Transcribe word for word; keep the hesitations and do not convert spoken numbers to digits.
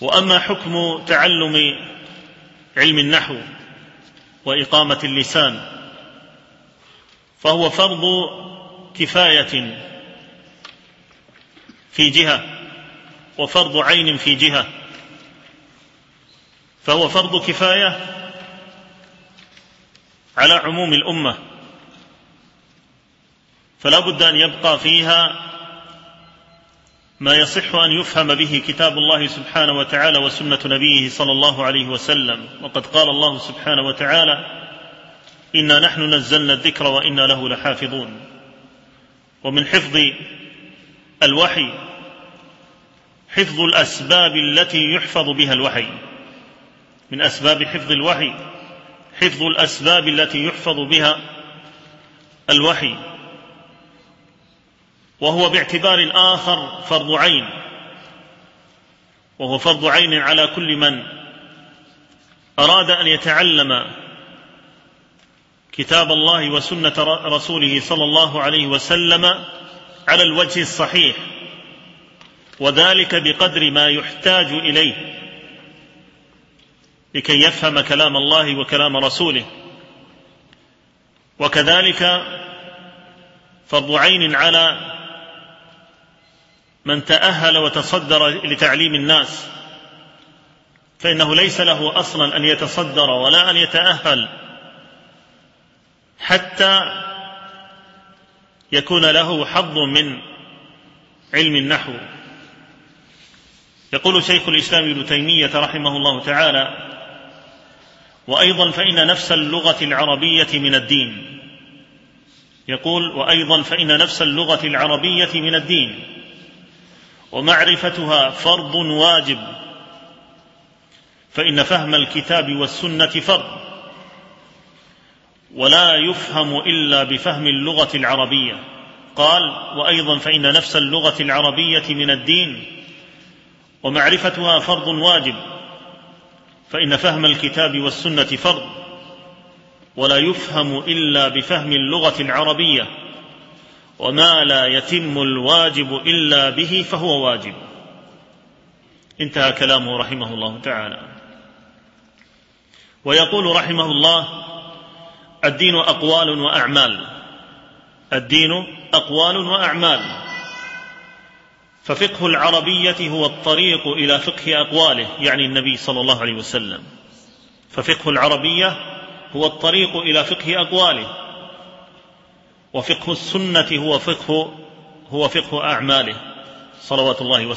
وأما حكم تعلم علم النحو وإقامة اللسان فهو فرض كفاية في جهة وفرض عين في جهة. فهو فرض كفاية على عموم الأمة، فلا بد أن يبقى فيها ما يصح أن يفهم به كتاب الله سبحانه وتعالى وسنة نبيه صلى الله عليه وسلم. وقد قال الله سبحانه وتعالى: إنا نحن نزلنا الذكر وإنا له لحافظون. ومن حفظ الوحي حفظ الأسباب التي يحفظ بها الوحي، من أسباب حفظ الوحي حفظ الأسباب التي يحفظ بها الوحي، وهو باعتبار آخر فرض عين، وهو فرض عين على كل من أراد أن يتعلم كتاب الله وسنة رسوله صلى الله عليه وسلم على الوجه الصحيح، وذلك بقدر ما يحتاج إليه لكي يفهم كلام الله وكلام رسوله. وكذلك فرض عين على من تأهل وتصدر لتعليم الناس، فإنه ليس له أصلا أن يتصدر ولا أن يتأهل حتى يكون له حظ من علم النحو. يقول شيخ الإسلام ابن تيمية رحمه الله تعالى: وأيضا فإن نفس اللغة العربية من الدين. يقول: وأيضا فإن نفس اللغة العربية من الدين، ومعرفتها فرض واجب، فإن فهم الكتاب والسنة فرض، ولا يفهم إلا بفهم اللغة العربية. قال: وأيضا فإن نفس اللغة العربية من الدين، ومعرفتها فرض واجب، فإن فهم الكتاب والسنة فرض، ولا يفهم إلا بفهم اللغة العربية، وما لا يتم الواجب إلا به فهو واجب. انتهى كلامه رحمه الله تعالى. ويقول رحمه الله: الدين أقوال وأعمال. الدين أقوال وأعمال، ففقه العربية هو الطريق إلى فقه أقواله، يعني النبي صلى الله عليه وسلم. ففقه العربية هو الطريق إلى فقه أقواله، وفقه السنة هو فقه هو فقه أعماله صلوات الله وسلم.